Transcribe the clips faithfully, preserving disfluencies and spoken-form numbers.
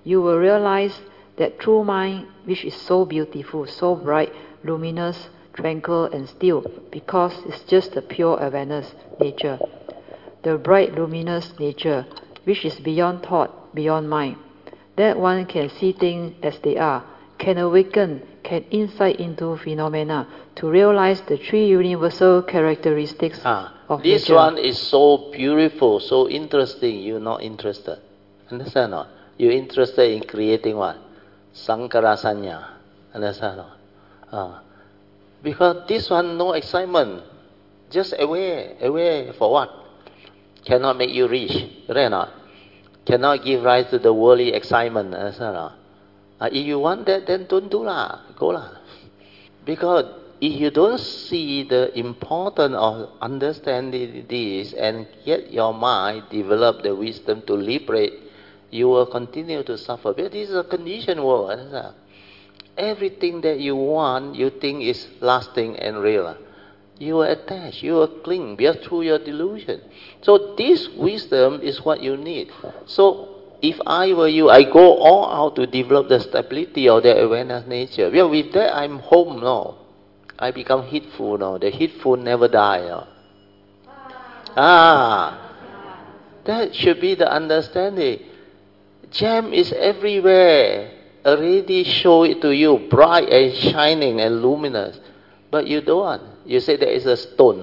you will realize that true mind, which is so beautiful, so bright, luminous, tranquil and still, because it's just the pure awareness nature, the bright luminous nature, which is beyond thought, beyond mind. That one can see things as they are, can awaken, can insight into phenomena, to realize the three universal characteristics ah, of this nature. one is so beautiful, so interesting, you're not interested. Understand or not? You're interested in creating what? Sankara Sanya. Understand or not? Ah. Because this one, no excitement. Just away, away for what? Cannot make you rich, right or not? Cannot give rise to the worldly excitement, understand or not? Uh, if you want that, then don't do lah, go lah. Because if you don't see the importance of understanding this and get your mind develop the wisdom to liberate, you will continue to suffer. Because this is a conditioned world, understand? Everything that you want, you think is lasting and real. You will attach, you will cling, because through your delusion. So this wisdom is what you need. So if I were you, I go all out to develop the stability of the awareness nature. Well, with that, I'm home now. I become heedful now. The heedful never die. No? Ah, that should be the understanding. Gem is everywhere. Already show it to you, bright and shining and luminous. But you don't want. You say there is a stone.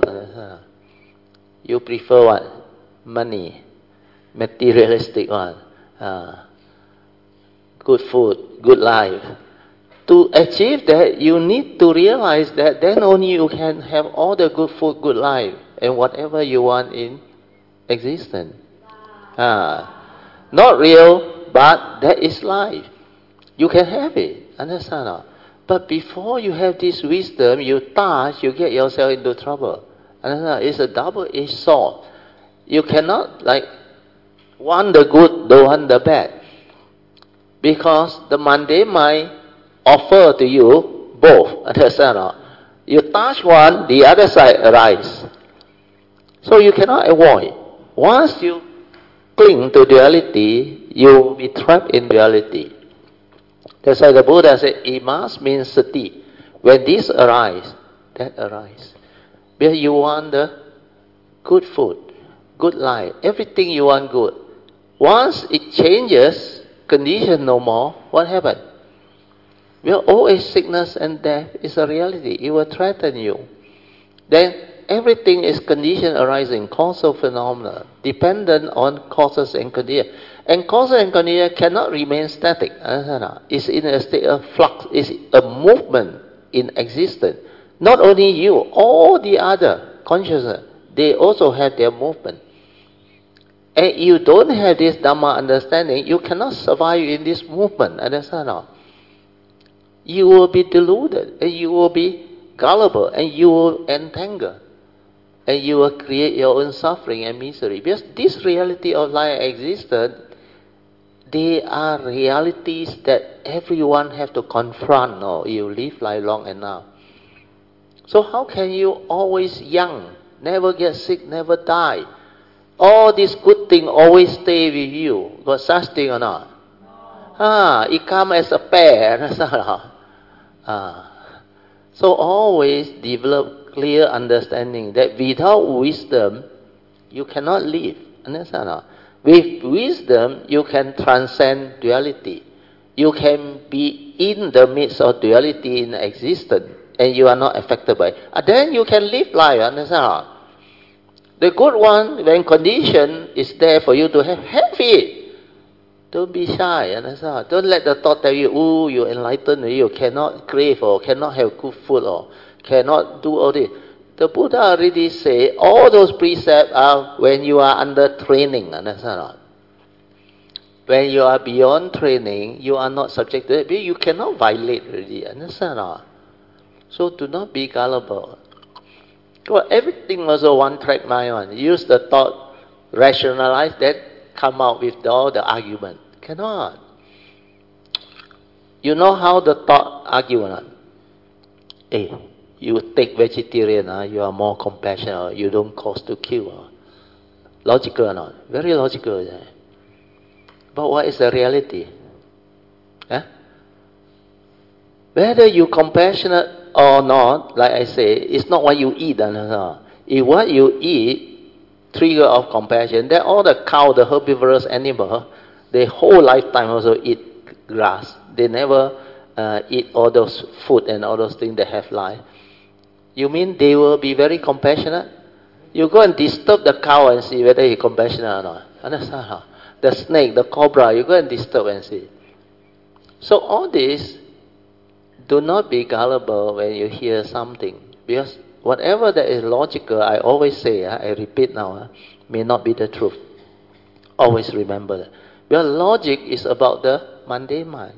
You prefer what? Money. Materialistic one. Uh, good food, good life. To achieve that, you need to realize that then only you can have all the good food, good life, and whatever you want in existence. Uh, not real, but that is life. You can have it. Understand or not? But before you have this wisdom, you touch, you get yourself into trouble. Understand? It's a double-edged sword. You cannot like want the good, don't want the bad. Because the mundane mind offer to you both. Understand or not? You touch one, the other side arises. So you cannot avoid. Once you cling to duality, you will be trapped in duality. That's why the Buddha said, imas means sati. When this arises, that arises. Because you want the good food, good life, everything you want good. Once it changes, condition no more, what happens? Well, always sickness and death is a reality. It will threaten you. Then everything is condition arising, causal phenomena, dependent on causes and conditions. And causes and conditions cannot remain static. It's in a state of flux. It's a movement in existence. Not only you, all the other consciousness, they also have their movement. And you don't have this Dhamma understanding, you cannot survive in this movement. Understand or not? You will be deluded, and you will be gullible, and you will entangle. And you will create your own suffering and misery. Because this reality of life existence, they are realities that everyone have to confront. No, you live life long enough. So how can you always young, never get sick, never die? All these good things always stay with you. Got such thing or not? No. Ah, it come as a pair. ah. So always develop clear understanding that without wisdom, you cannot live. Understand or not? With wisdom, you can transcend duality. You can be in the midst of duality in existence, and you are not affected by it. And then you can live life, understand or not? The good one, when condition is there for you to have, have it. Don't be shy, understand? Don't let the thought tell you, oh, you're enlightened, you cannot crave or cannot have good food or cannot do all this. The Buddha already said, all those precepts are when you are under training, understand or not? When you are beyond training, you are not subject to it. You cannot violate already, understand or not? So do not be gullible. Well, everything also one-track mind one. Use the thought, rationalize that, come out with all the argument. Cannot. You know how the thought argue or not? Hey, you take vegetarian, uh, you are more compassionate, you don't cause to kill. Uh. Logical or not? Very logical. Uh. But what is the reality? Eh? Whether you compassionate or not, like I say, it's not what you eat. If what you eat trigger of compassion, then all the cow, the herbivorous animal, their whole lifetime also eat grass. They never uh, eat all those food and all those things that have life. You mean they will be very compassionate? You go and disturb the cow and see whether he's compassionate or not. Understand? Huh? The snake, the cobra, you go and disturb and see. So all this, do not be gullible when you hear something. Because whatever that is logical, I always say, I repeat now, may not be the truth. Always remember that. Because logic is about the mundane mind.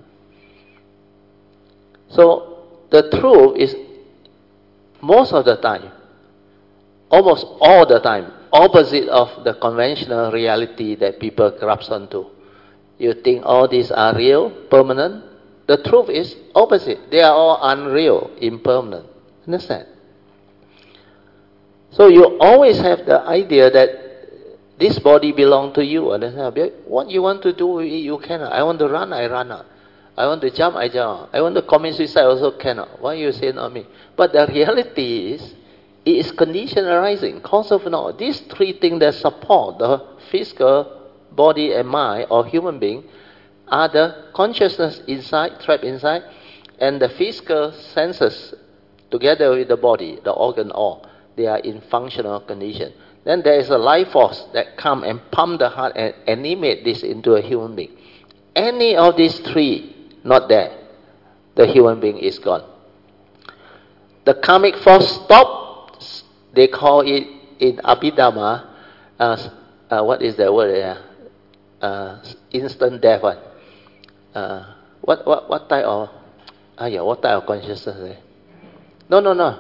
So the truth is, most of the time, almost all the time, opposite of the conventional reality that people grasp onto. You think all these are real, permanent. The truth is opposite. They are all unreal, impermanent. Understand? So you always have the idea that this body belongs to you. Understand? What you want to do, you cannot. I want to run, I run out. I want to jump, I jump. I want to commit suicide, also cannot. Why you say not me? But the reality is, it is condition arising, cause of no. These three things that support the physical body and mind or human being are the consciousness inside, trapped inside, and the physical senses together with the body, the organ all. They are in functional condition. Then there is a life force that come and pump the heart and animate this into a human being. Any of these three not there, the human being is gone. The karmic force stops. They call it in Abhidhamma, uh, uh, what is the word there? Uh, instant death. One. Uh, what what what type of? Ah, yeah, what type of consciousness? No, no, no.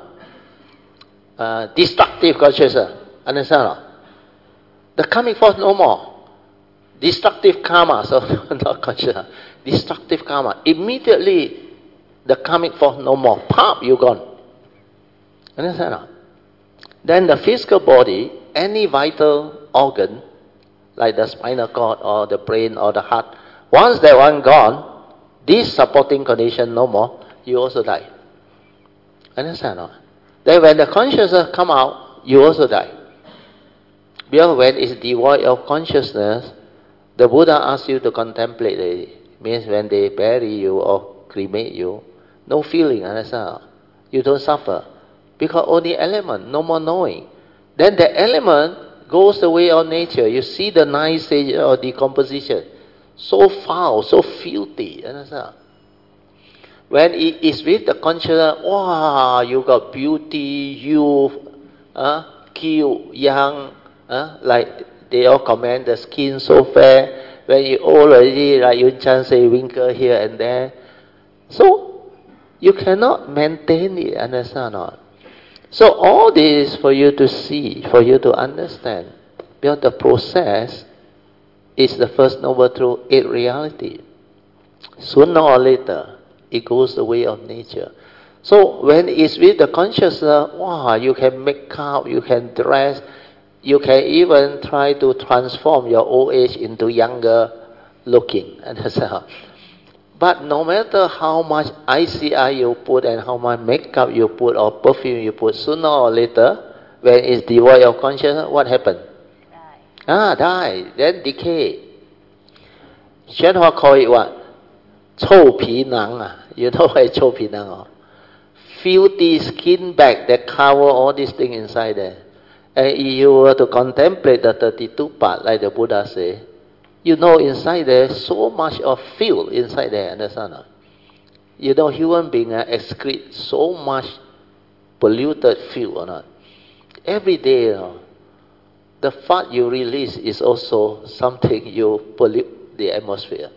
Uh, destructive consciousness. Understand? The karmic force no more. Destructive karma, so not consciousness. Destructive karma. Immediately, the karmic force no more. Pop, you gone. Understand? Then the physical body, any vital organ, like the spinal cord or the brain or the heart, once that one gone, this supporting condition no more, you also die. Understand? Then when the consciousness come out, you also die. Because when it's devoid of consciousness, the Buddha asks you to contemplate it. Means when they bury you or cremate you, no feeling, understand? You don't suffer. Because only element, no more knowing. Then the element goes the way of nature. You see the nine stages of decomposition. So foul, so filthy, understand? When it is with the consciousness, wow, you got beauty, youth, uh, cute, young, uh, like they all comment the skin so fair. When you old already, like Yun Chan say, wrinkle here and there. So you cannot maintain it, understand or not? So all this for you to see, for you to understand. Because the process is the first noble truth, it reality. Sooner or later, it goes the way of nature. So when it's with the consciousness, wow, you can make up, you can dress, you can even try to transform your old age into younger looking. But no matter how much I C I you put and how much makeup you put or perfume you put, sooner or later, when it's devoid of consciousness, what happens? Die. Ah, die. Then decay. Shenhua call it what? 臭皮囊 ah. You know what is 臭皮囊? Oh? Filthy skin bag that cover all these things inside there. And if you were to contemplate the thirty-two part, like the Buddha say, you know inside there so much of filth inside there, understand? You know human beings uh, excrete so much polluted filth or not. Every day, you know, the fart you release is also something you pollute the atmosphere.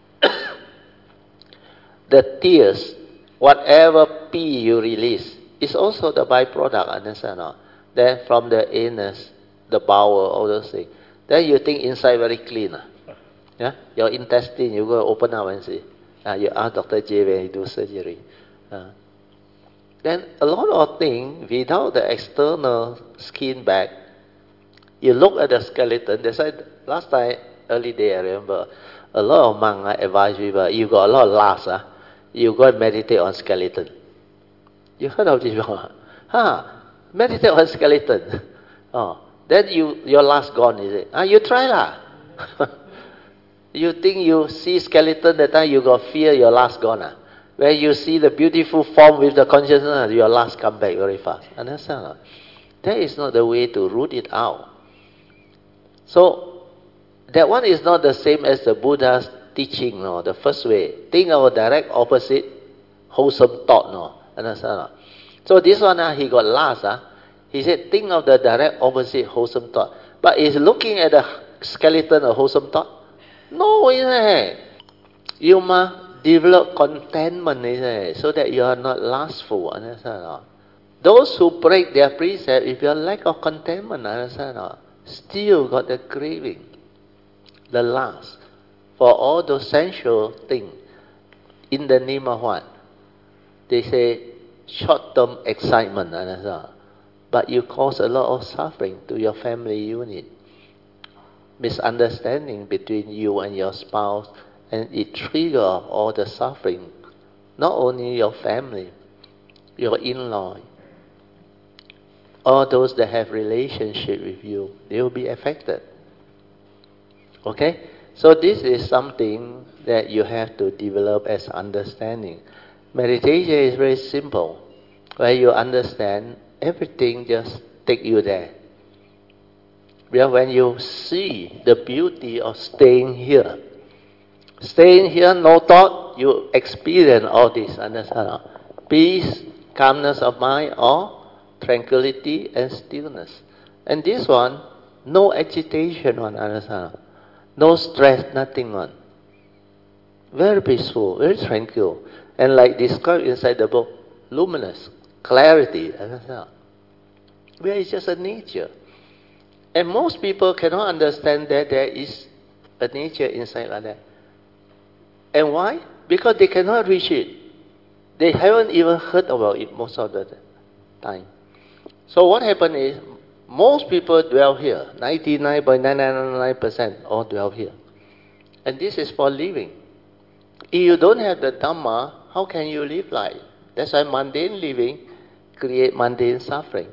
The tears, whatever pee you release, is also the byproduct, understand? No? Then from the anus, the bowel, all those things. Then you think inside very clean. Uh? Yeah? Your intestine, you go open up and see. Uh, you ask Doctor J when he do surgery. Uh. Then a lot of things, without the external skin bag, you look at the skeleton. That's why last time early day, I remember a lot of monks uh, advise people, you got a lot of lust, uh, you go and meditate on skeleton. You heard of this before? Huh? Meditate on skeleton. Oh, then you your lust gone, is it? Ah, you try lah. You think you see skeleton that time you got fear, your lust gone. Ah? When you see the beautiful form with the consciousness, your lust come back very fast. Understand? Ah? That is not the way to root it out. So that one is not the same as the Buddha's teaching, no, the first way. Think of a direct opposite, wholesome thought, no. Understand? So this one, uh, he got last. Uh, he said, think of the direct opposite, wholesome thought. But is looking at the skeleton a wholesome thought? No, isn't it? You must develop contentment, isn't it? So that you are not lustful. Understand? Those who break their precept, if you are lack of contentment, understand? Still got the craving, the lust for all those sensual things. In the name of what? They say short-term excitement, understand? But you cause a lot of suffering to your family unit. Misunderstanding between you and your spouse, and it triggers all the suffering. Not only your family, your in-law, all those that have relationship with you, they will be affected. Okay? So this is something that you have to develop as understanding. Meditation is very simple. Where you understand, everything just take you there. Where when you see the beauty of staying here, staying here, no thought, you experience all this, understand? Peace, calmness of mind, or tranquility and stillness. And this one, no agitation one, understand? No stress, nothing one. Very peaceful, very tranquil. And like described inside the book, luminous, clarity, understand? Where it's just a nature. And most people cannot understand that there is a nature inside like that. And why? Because they cannot reach it. They haven't even heard about it most of the time. So what happened is, most people dwell here. ninety-nine point nine nine nine percent all dwell here. And this is for living. If you don't have the Dhamma, how can you live life? That's why mundane living create mundane suffering.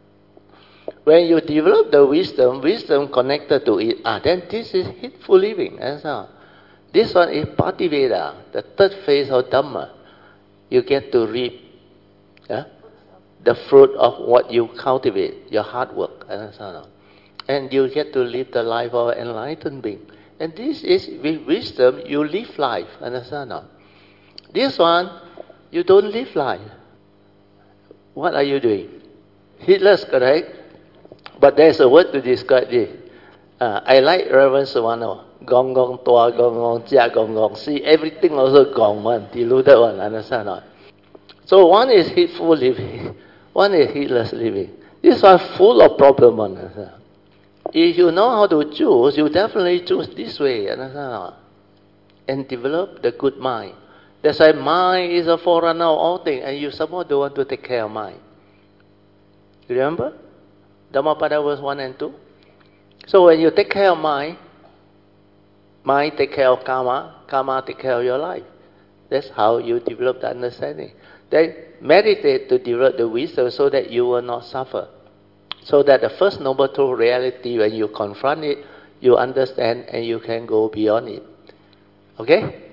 When you develop the wisdom, wisdom connected to it, ah, then this is heedful living. That's all. This one is Pativeda, the third phase of Dhamma. You get to reap yeah, the fruit of what you cultivate, your hard work. Understand? And you get to live the life of an enlightened being. And this is, with wisdom, you live life. Understand? This one, you don't live life. What are you doing? Heedless, correct? But there's a word to describe this. Uh, I like Reverend Sawano. Gong gong tua, gong gong jia, gong gong. See, everything also gong one, deluded one, understand not? So one is heedful living, one is heedless living. This one full of problem, understand? If you know how to choose, you definitely choose this way, understand not? And develop the good mind. That's why mind is a forerunner of all things, and you somehow don't want to take care of mind. You remember? Dhammapada verse one and two. So when you take care of mind, mind take care of karma, karma take care of your life. That's how you develop the understanding. Then meditate to develop the wisdom so that you will not suffer. So that the first noble truth reality, when you confront it, you understand and you can go beyond it. Okay?